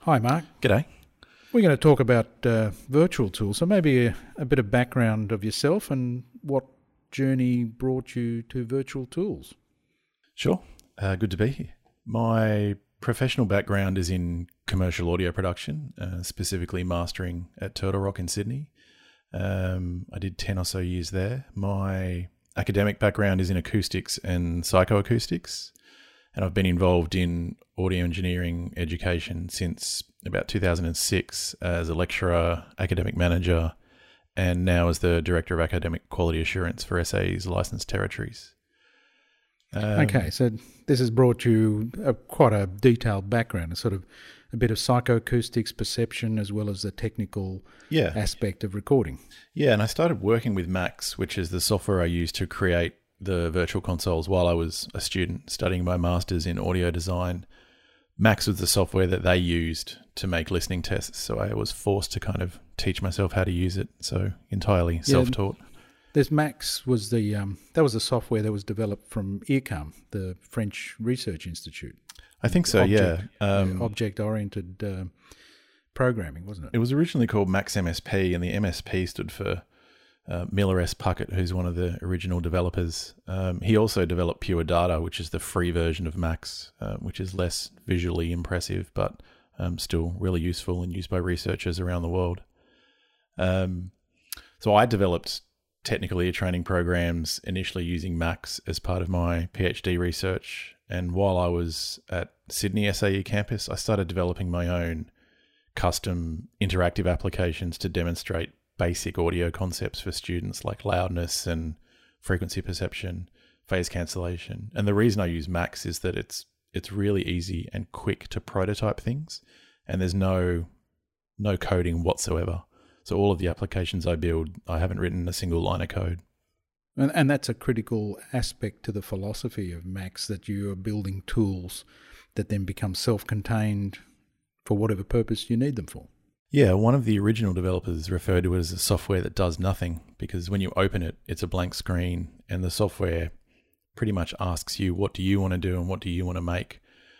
Hi, Mark. G'day. We're going to talk about virtual tools, so maybe a bit of background of yourself and what journey brought you to virtual tools. Sure. Good to be here. My professional background is in commercial audio production, specifically mastering at Turtle Rock in Sydney. I did 10 or so years there. My academic background is in acoustics and psychoacoustics, and I've been involved in audio engineering education since about 2006 as a lecturer, academic manager, and now as the Director of Academic Quality Assurance for SAE's licensed territories. Okay, so this has brought you quite a detailed background, sort of a bit of psychoacoustics, perception, as well as the technical aspect of recording. Yeah, and I started working with Max, which is the software I used to create the virtual consoles while I was a student studying my master's in audio design. Max was the software that they used to make listening tests, so I was forced to kind of teach myself how to use it, so entirely self-taught. There's Max was that was the software that was developed from IRCAM, the French Research Institute. I think so, Object-oriented programming, wasn't it? It was originally called Max MSP, and the MSP stood for Miller S. Puckett, who's one of the original developers. He also developed Pure Data, which is the free version of Max, which is less visually impressive, but still really useful and used by researchers around the world. So I developed technical ear training programs initially using Max as part of my PhD research. And while I was at Sydney SAE campus, I started developing my own custom interactive applications to demonstrate basic audio concepts for students like loudness and frequency perception, phase cancellation. And the reason I use Max is that it's really easy and quick to prototype things, and there's no coding whatsoever. So all of the applications I build, I haven't written a single line of code. And that's a critical aspect to the philosophy of Max, that you are building tools that then become self-contained for whatever purpose you need them for. Yeah, one of the original developers referred to it as a software that does nothing, because when you open it, it's a blank screen, and the software pretty much asks you, what do you want to do and what do you want to make?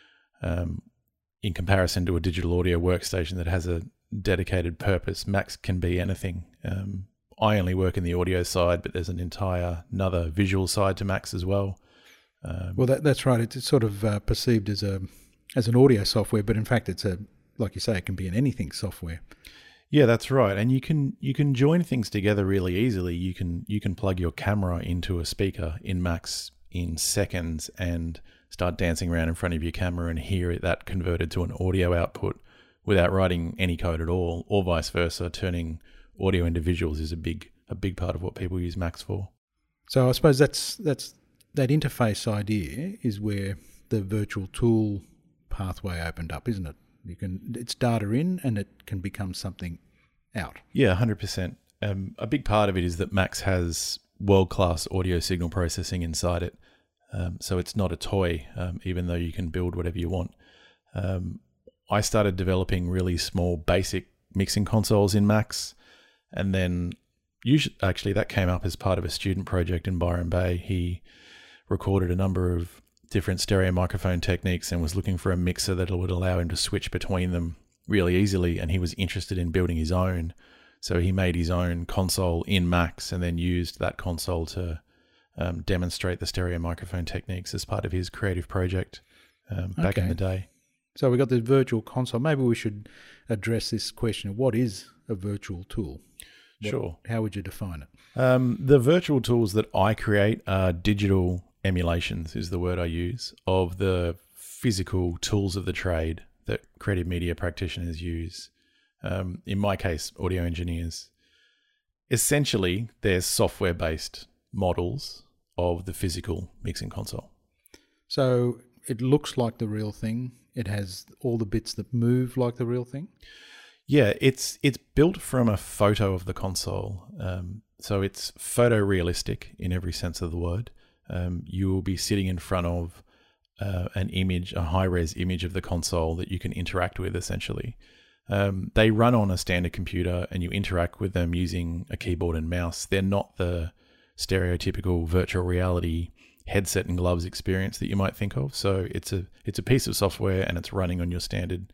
In comparison to a digital audio workstation that has a dedicated purpose, Max can be anything. I only work in the audio side, but there's another visual side to Max as well. Well, that's right. It's sort of perceived as an audio software, but in fact, it's like you say, it can be an anything software. Yeah, that's right. And you can join things together really easily. You can plug your camera into a speaker in Max in seconds and start dancing around in front of your camera and hear that converted to an audio output without writing any code at all, or vice versa. Turning audio into visuals is a big part of what people use Max for. So I suppose that's that interface idea is where the virtual tool pathway opened up, isn't it? It's data in, and it can become something out. Yeah, 100%. A big part of it is that Max has world-class audio signal processing inside it. So it's not a toy, even though you can build whatever you want. I started developing really small, basic mixing consoles in Max, and then actually that came up as part of a student project in Byron Bay. He recorded a number of different stereo microphone techniques and was looking for a mixer that would allow him to switch between them really easily, and he was interested in building his own. So he made his own console in Max and then used that console to demonstrate the stereo microphone techniques as part of his creative project back in the day. So we got the virtual console. Maybe we should address this question of what is a virtual tool? Sure. How would you define it? The virtual tools that I create are digital emulations, is the word I use, of the physical tools of the trade that creative media practitioners use. In my case, audio engineers. Essentially, they're software-based models of the physical mixing console. So it looks like the real thing. It has all the bits that move like the real thing. Yeah, it's built from a photo of the console. So it's photorealistic in every sense of the word. You will be sitting in front of an image, a high-res image of the console that you can interact with, essentially. They run on a standard computer and you interact with them using a keyboard and mouse. They're not the stereotypical virtual reality headset and gloves experience that you might think of. So it's a piece of software and it's running on your standard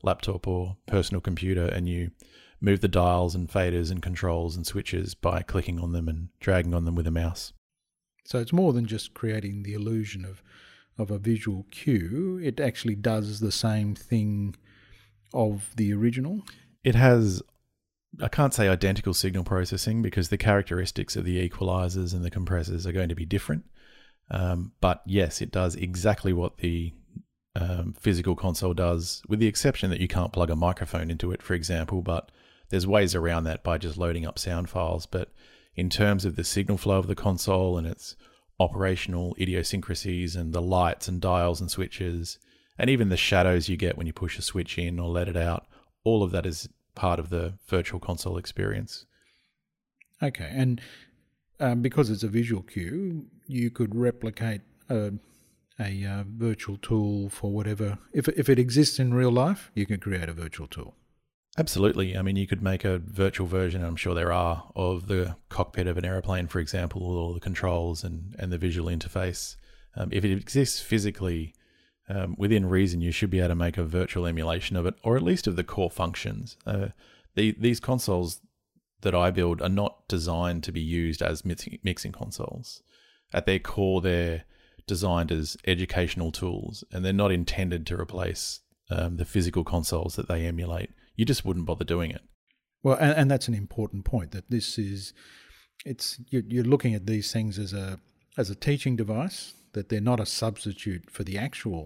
laptop or personal computer, and you move the dials and faders and controls and switches by clicking on them and dragging on them with a mouse. So it's more than just creating the illusion of a visual cue. It actually does the same thing of the original. It has, I can't say identical signal processing because the characteristics of the equalizers and the compressors are going to be different. But yes, it does exactly what the physical console does, with the exception that you can't plug a microphone into it, for example, but there's ways around that by just loading up sound files. But in terms of the signal flow of the console and its operational idiosyncrasies and the lights and dials and switches, and even the shadows you get when you push a switch in or let it out, all of that is part of the virtual console experience. Okay, and because it's a visual cue, you could replicate a virtual tool for whatever. If it exists in real life, you can create a virtual tool. Absolutely. I mean, you could make a virtual version, I'm sure there are, of the cockpit of an aeroplane, for example, or all the controls and the visual interface. If it exists physically, within reason, you should be able to make a virtual emulation of it, or at least of the core functions. These consoles that I build are not designed to be used as mixing consoles. At their core, they're designed as educational tools, and they're not intended to replace the physical consoles that they emulate. You just wouldn't bother doing it. Well, and that's an important point, that you're looking at these things as a teaching device, that they're not a substitute for the actual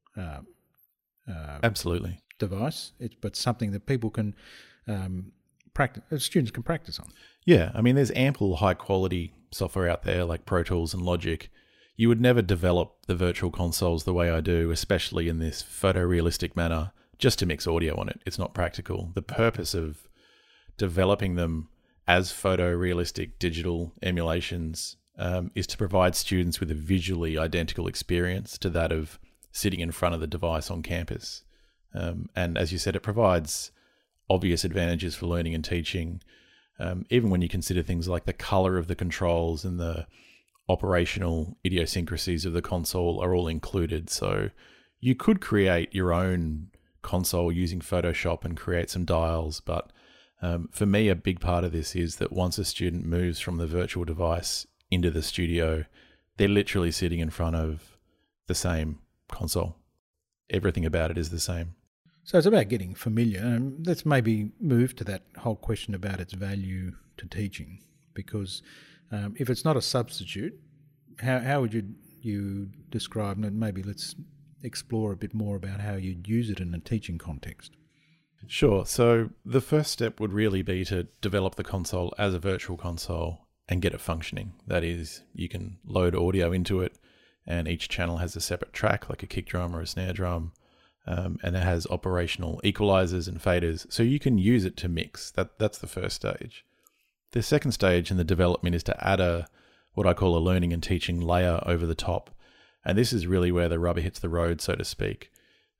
Absolutely device, but something that people can practice, students can practice on. Yeah, I mean, there's ample high quality software out there like Pro Tools and Logic. You would never develop the virtual consoles the way I do, especially in this photorealistic manner, just to mix audio on it. It's not practical. The purpose of developing them as photorealistic digital emulations is to provide students with a visually identical experience to that of sitting in front of the device on campus. And as you said, it provides obvious advantages for learning and teaching, even when you consider things like the color of the controls and the operational idiosyncrasies of the console are all included. So you could create your own console using Photoshop and create some dials, but for me, a big part of this is that once a student moves from the virtual device into the studio, they're literally sitting in front of the same console. Everything about it is the same. So it's about getting familiar. Let's maybe move to that whole question about its value to teaching, because if it's not a substitute, how would you describe it? Maybe let's explore a bit more about how you'd use it in a teaching context. Sure. So the first step would really be to develop the console as a virtual console and get it functioning. That is, you can load audio into it, and each channel has a separate track, like a kick drum or a snare drum, and it has operational equalizers and faders, so you can use it to mix. That's the first stage. The second stage in the development is to add what I call a learning and teaching layer over the top, and this is really where the rubber hits the road, so to speak.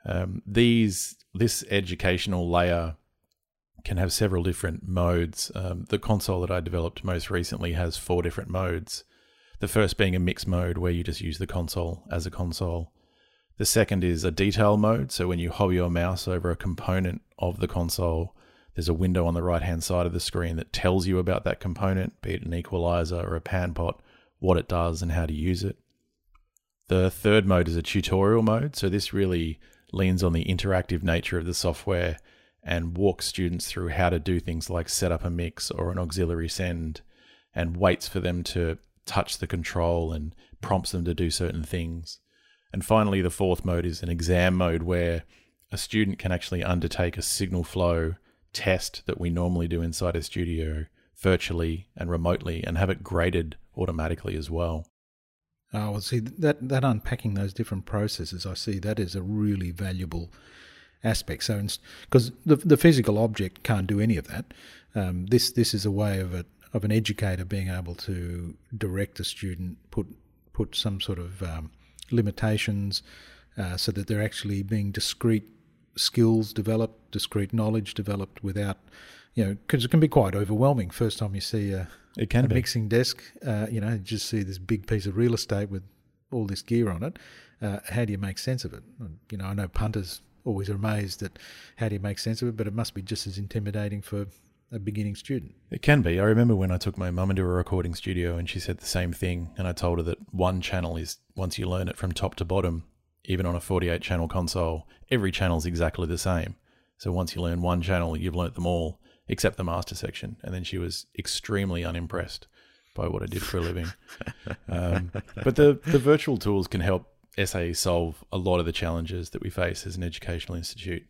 This educational layer can have several different modes. The console that I developed most recently has 4 different modes. The first being a mix mode, where you just use the console as a console. The second is a detail mode, so when you hover your mouse over a component of the console, there's a window on the right-hand side of the screen that tells you about that component, be it an equalizer or a pan pot, what it does and how to use it. The third mode is a tutorial mode, so this really leans on the interactive nature of the software and walks students through how to do things like set up a mix or an auxiliary send, and waits for them to touch the control and prompts them to do certain things. And finally, the fourth mode is an exam mode, where a student can actually undertake a signal flow test that we normally do inside a studio virtually and remotely, and have it graded automatically as well. Oh, well, see, that unpacking those different processes, I see that is a really valuable aspect. So, because the physical object can't do any of that, this is a way of an educator being able to direct a student, put some sort of limitations, so that they're actually being discrete skills developed, discrete knowledge developed without, because it can be quite overwhelming. First time you see a mixing desk, you just see this big piece of real estate with all this gear on it. How do you make sense of it? I know punters always amazed at how do you make sense of it, but it must be just as intimidating for a beginning student. It can be. I remember when I took my mum into a recording studio and she said the same thing, and I told her that one channel is, once you learn it from top to bottom, even on a 48 channel console, every channel is exactly the same. So once you learn one channel, you've learnt them all, except the master section. And then she was extremely unimpressed by what I did for a living. But the virtual tools can help SAE solve a lot of the challenges that we face as an educational institute,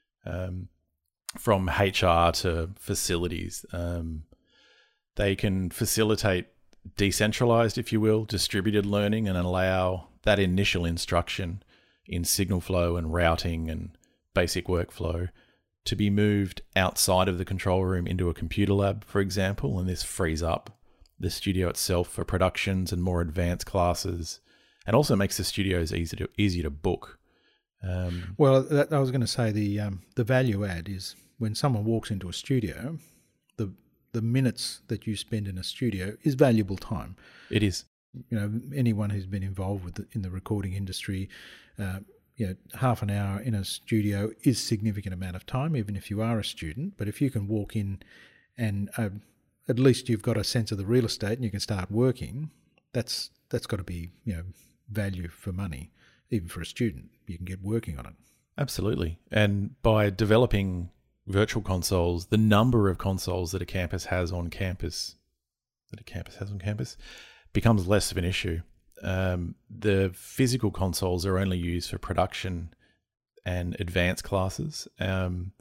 from HR to facilities. They can facilitate decentralized, if you will, distributed learning and allow that initial instruction in signal flow and routing and basic workflow to be moved outside of the control room into a computer lab, for example, and this frees up the studio itself for productions and more advanced classes, and also makes the studios easier to book. Well, I was going to say the value add is when someone walks into a studio, the minutes that you spend in a studio is valuable time. It is. You know, anyone who's been involved in the recording industry, half an hour in a studio is a significant amount of time, even if you are a student. But if you can walk in and at least you've got a sense of the real estate and you can start working, that's got to be, value for money, even for a student. You can get working on it. Absolutely. And by developing virtual consoles, the number of consoles that a campus has on campus, becomes less of an issue. The physical consoles are only used for production and advanced classes. Even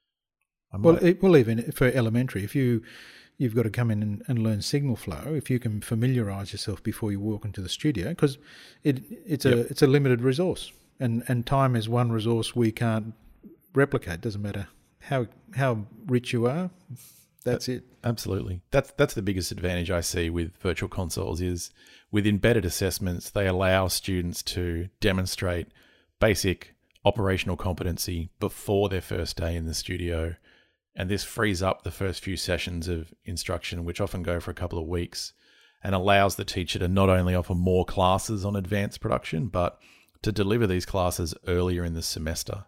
for elementary, if you've got to come in and learn signal flow, if you can familiarise yourself before you walk into the studio, because it's a limited resource, and time is one resource we can't replicate. Doesn't matter how rich you are. That's it. Absolutely. That's the biggest advantage I see with virtual consoles is with embedded assessments, they allow students to demonstrate basic operational competency before their first day in the studio. And this frees up the first few sessions of instruction, which often go for a couple of weeks, and allows the teacher to not only offer more classes on advanced production, but to deliver these classes earlier in the semester.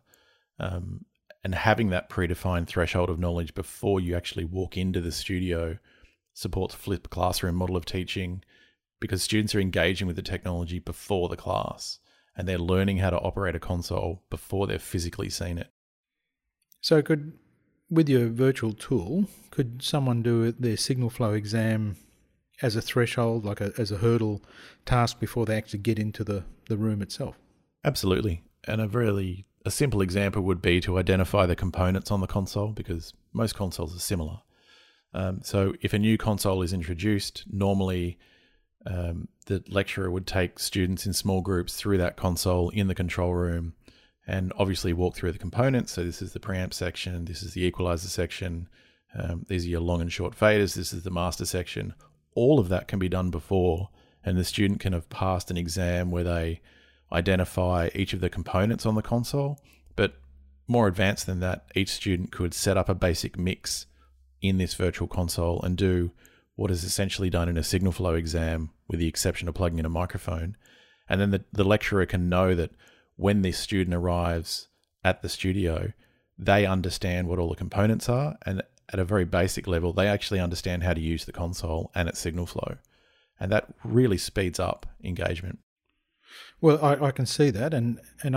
And having that predefined threshold of knowledge before you actually walk into the studio supports flipped classroom model of teaching, because students are engaging with the technology before the class and they're learning how to operate a console before they've physically seen it. So with your virtual tool, could someone do their signal flow exam as a threshold, like as a hurdle task before they actually get into the room itself? Absolutely. And a simple example would be to identify the components on the console, because most consoles are similar. So if a new console is introduced, normally the lecturer would take students in small groups through that console in the control room and obviously walk through the components. So this is the preamp section, this is the equalizer section, these are your long and short faders, this is the master section. All of that can be done before, and the student can have passed an exam where they identify each of the components on the console. But more advanced than that, each student could set up a basic mix in this virtual console and do what is essentially done in a signal flow exam, with the exception of plugging in a microphone. And then the lecturer can know that when this student arrives at the studio, they understand what all the components are, and at a very basic level, they actually understand how to use the console and its signal flow. And that really speeds up engagement. Well, I can see that, and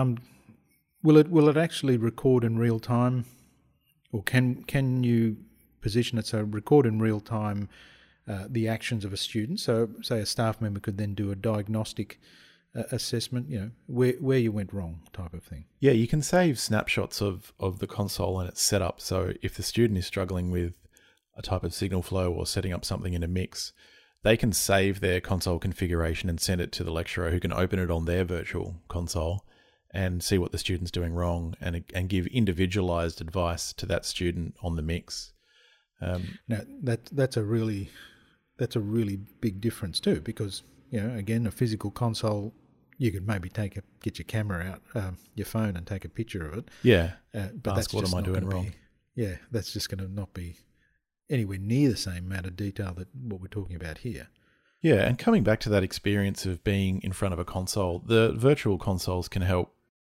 will it actually record in real time, or can you position it so record in real time the actions of a student? So, say a staff member could then do a diagnostic assessment, where you went wrong, type of thing. Yeah, you can save snapshots of the console and its setup. So, if the student is struggling with a type of signal flow or setting up something in a mix, they can save their console configuration and send it to the lecturer, who can open it on their virtual console and see what the student's doing wrong and give individualized advice to that student on the mix. Now that's a really big difference too, because again, a physical console, you could maybe get your camera out, your phone, and take a picture of it. Yeah, but ask what am I doing wrong? That's just going to not be anywhere near the same amount of detail that what we're talking about here. Yeah, and coming back to that experience of being in front of a console, the virtual consoles can help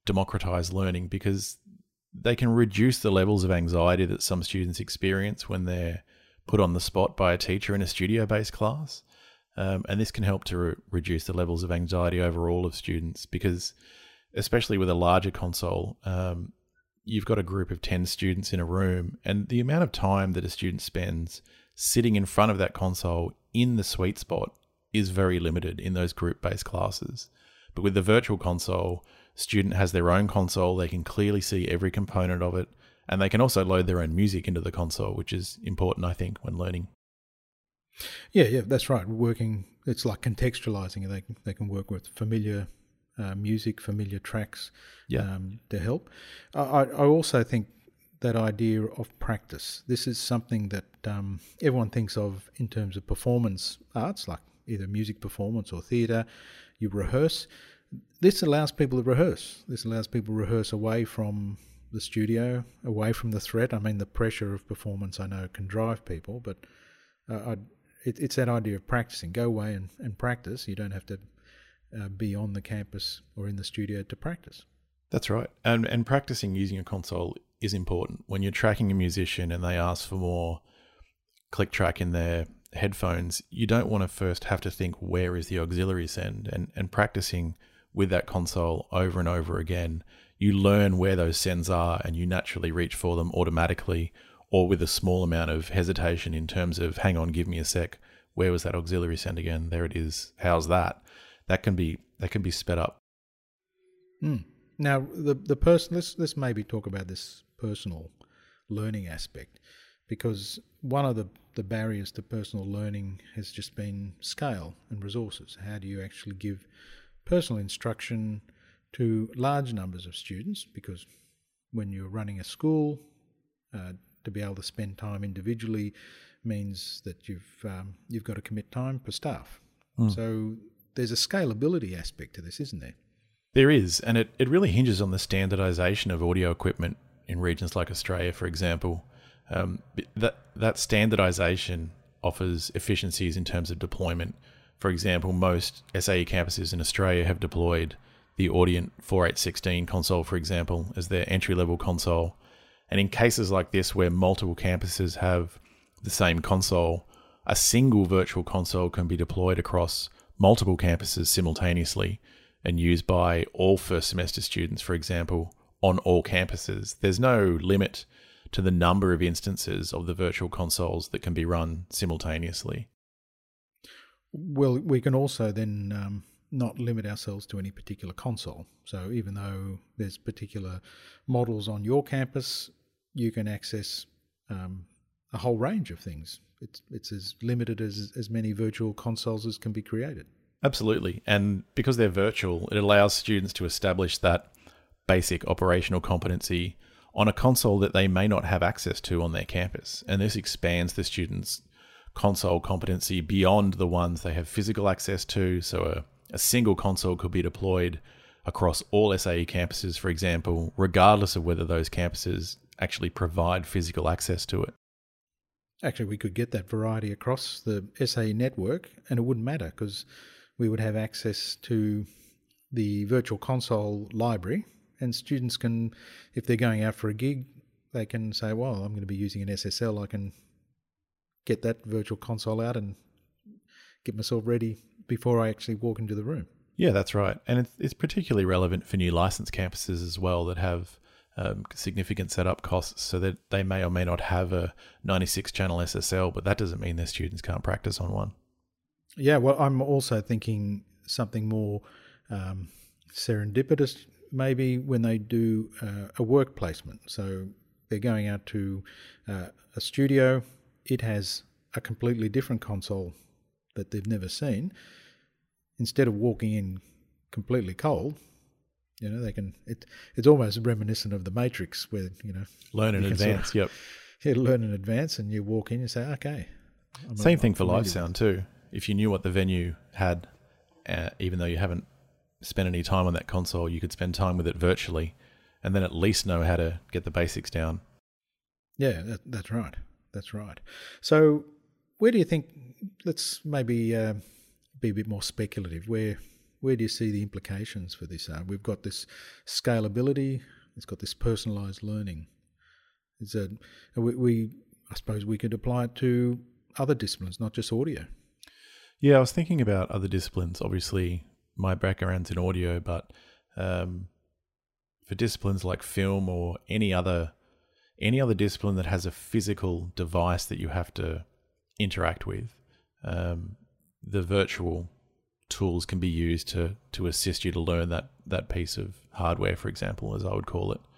democratize learning because they can reduce the levels of anxiety that some students experience when they're put on the spot by a teacher in a studio-based class. And this can help to reduce the levels of anxiety overall of students because, especially with a larger console, you've got a group of 10 students in a room, and the amount of time that a student spends sitting in front of that console in the sweet spot is very limited in those group-based classes. But with the virtual console, student has their own console, they can clearly see every component of it, and they can also load their own music into the console, which is important, I think, when learning. Yeah, that's right. It's like contextualizing. They can work with familiar music, familiar tracks to help. I also think that idea of practice. This is something that everyone thinks of in terms of performance arts, like either music performance or theatre. You rehearse. This allows people to rehearse. This allows people to rehearse away from the studio, away from the threat. I mean, the pressure of performance, I know, can drive people, but it's that idea of practicing. Go away and practice. You don't have to be on the campus or in the studio to practice. That's right. And practicing using a console is important. When you're tracking a musician and they ask for more click track in their headphones, you don't want to first have to think, where is the auxiliary send? And practicing with that console over and over again, you learn where those sends are and you naturally reach for them automatically or with a small amount of hesitation in terms of, hang on, give me a sec. Where was that auxiliary send again? There it is. How's that? That can be sped up. Now, the person. Let's maybe talk about this personal learning aspect, because one of the barriers to personal learning has just been scale and resources. How do you actually give personal instruction to large numbers of students? Because when you're running a school, to be able to spend time individually means that you've got to commit time per staff. So there's a scalability aspect to this, isn't there? There is, and it really hinges on the standardisation of audio equipment in regions like Australia, for example. That standardisation offers efficiencies in terms of deployment. For example, most SAE campuses in Australia have deployed the Audient 4816 console, for example, as their entry-level console. And in cases like this where multiple campuses have the same console, a single virtual console can be deployed across multiple campuses simultaneously and used by all first semester students, for example, on all campuses. There's no limit to the number of instances of the virtual consoles that can be run simultaneously. Well, we can also then not limit ourselves to any particular console. So even though there's particular models on your campus, you can access a whole range of things. It's as limited as many virtual consoles as can be created. Absolutely. And because they're virtual, it allows students to establish that basic operational competency on a console that they may not have access to on their campus. And this expands the students' console competency beyond the ones they have physical access to. So a single console could be deployed across all SAE campuses, for example, regardless of whether those campuses actually provide physical access to it. Actually, we could get that variety across the SAE network and it wouldn't matter because we would have access to the virtual console library, and students can, if they're going out for a gig, they can say, well, I'm going to be using an SSL. I can get that virtual console out and get myself ready before I actually walk into the room. Yeah, that's right. And it's particularly relevant for new licensed campuses as well that have significant setup costs, so that they may or may not have a 96-channel SSL, but that doesn't mean their students can't practice on one. Yeah, well, I'm also thinking something more serendipitous, maybe when they do a work placement. So they're going out to a studio. It has a completely different console that they've never seen. Instead of walking in completely cold, they can. It's almost reminiscent of the Matrix, where learn in advance. Yep. Yeah, learn in advance, and you walk in and say, okay. Same thing for live sound too. If you knew what the venue had, even though you haven't spent any time on that console, you could spend time with it virtually and then at least know how to get the basics down. Yeah, that's right. That's right. So where do you think, let's maybe be a bit more speculative, where where do you see the implications for this? We've got this scalability. It's got this personalised learning. I suppose we could apply it to other disciplines, not just audio. Yeah, I was thinking about other disciplines. Obviously, my background's in audio, but for disciplines like film or any other discipline that has a physical device that you have to interact with, the virtual tools can be used to assist you to learn that piece of hardware, for example, as I would call it.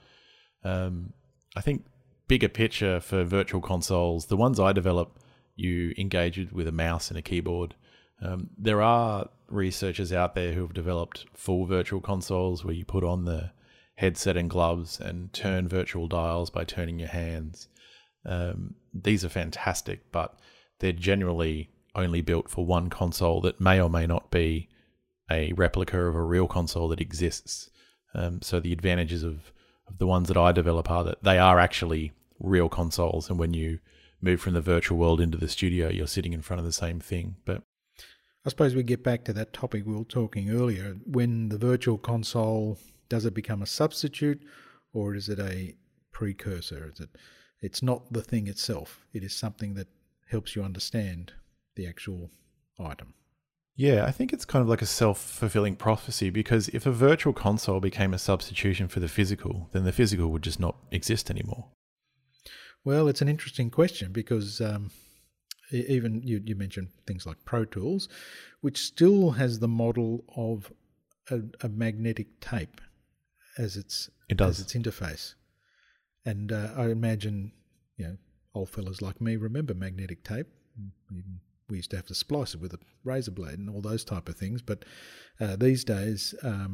I think bigger picture for virtual consoles, the ones I develop, you engage with a mouse and a keyboard. There are researchers out there who have developed full virtual consoles where you put on the headset and gloves and turn virtual dials by turning your hands. These are fantastic, but they're generally only built for one console that may or may not be a replica of a real console that exists. So the advantages of the ones that I develop are that they are actually real consoles, and when you move from the virtual world into the studio, you're sitting in front of the same thing. But I suppose we get back to that topic we were talking earlier. When the virtual console, does it become a substitute, or is it a precursor? It's not the thing itself. It is something that helps you understand the actual item. Yeah, I think it's kind of like a self-fulfilling prophecy, because if a virtual console became a substitution for the physical, then the physical would just not exist anymore. Well, it's an interesting question, because even you mentioned things like Pro Tools, which still has the model of a magnetic tape as its interface. And I imagine, old fellas like me remember magnetic tape. We used to have to splice it with a razor blade and all those type of things. But these days,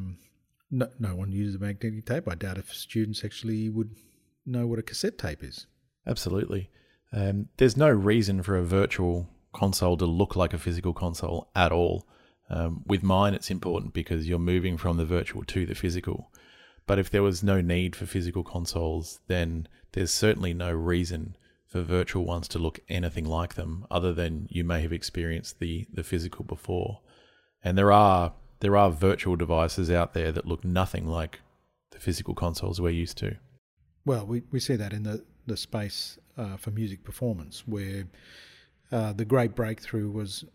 no one uses magnetic tape. I doubt if students actually would know what a cassette tape is. Absolutely. There's no reason for a virtual console to look like a physical console at all. With mine, it's important because you're moving from the virtual to the physical. But if there was no need for physical consoles, then there's certainly no reason for virtual ones to look anything like them, other than you may have experienced the physical before. And there are virtual devices out there that look nothing like the physical consoles we're used to. Well, we see that in the space for music performance, where the great breakthrough was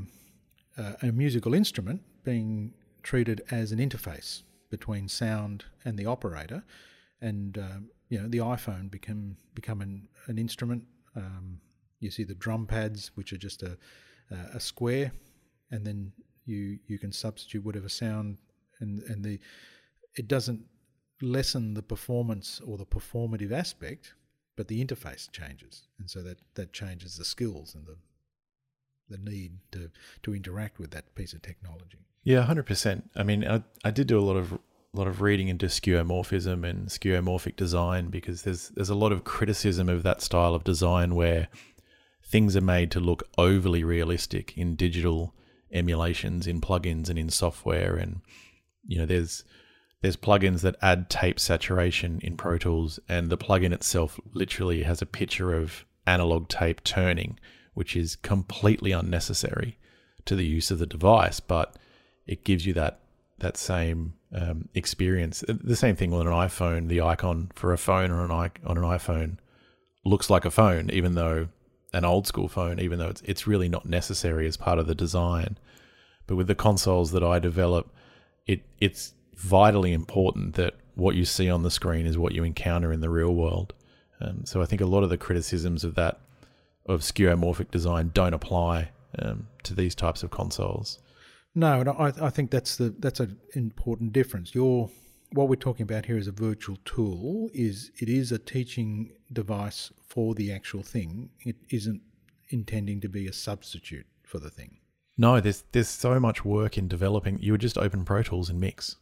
a musical instrument being treated as an interface between sound and the operator, and the iPhone become an instrument. You see the drum pads, which are just a square, and then you can substitute whatever sound, and it doesn't lessen the performance or the performative aspect, but the interface changes, and so that changes the skills and the need to interact with that piece of technology. Yeah, 100%. I mean, I did do a lot of reading into skeuomorphism and skeuomorphic design, because there's a lot of criticism of that style of design where things are made to look overly realistic in digital emulations, in plugins and in software. And there's plugins that add tape saturation in Pro Tools, and the plugin itself literally has a picture of analog tape turning, which is completely unnecessary to the use of the device, but it gives you that same experience. The same thing with an iPhone. The icon for a phone on an iPhone looks like a phone, even though an old school phone, even though it's really not necessary as part of the design. But with the consoles that I develop, it's vitally important that what you see on the screen is what you encounter in the real world. So I think a lot of the criticisms of skeuomorphic design don't apply to these types of consoles. No, and I think that's an important difference. What we're talking about here is a virtual tool. It is a teaching device for the actual thing. It isn't intending to be a substitute for the thing. No, there's so much work in developing. You would just open Pro Tools and mix,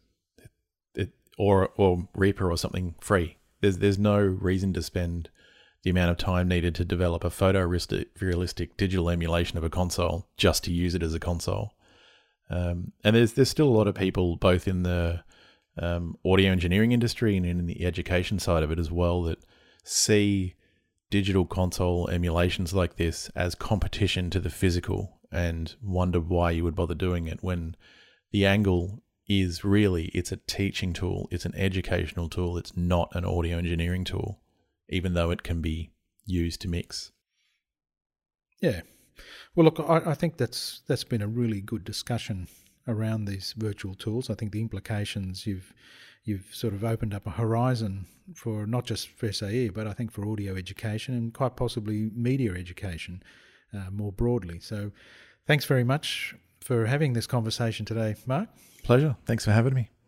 or Reaper or something free. There's no reason to spend the amount of time needed to develop a photorealistic digital emulation of a console just to use it as a console. And there's still a lot of people, both in the audio engineering industry and in the education side of it as well, that see digital console emulations like this as competition to the physical and wonder why you would bother doing it when the angle is really, it's a teaching tool, it's an educational tool, it's not an audio engineering tool, even though it can be used to mix. Yeah. Well, look, I think that's been a really good discussion around these virtual tools. I think the implications, you've sort of opened up a horizon for not just for SAE, but I think for audio education and quite possibly media education more broadly. So thanks very much for having this conversation today, Mark. Pleasure. Thanks for having me.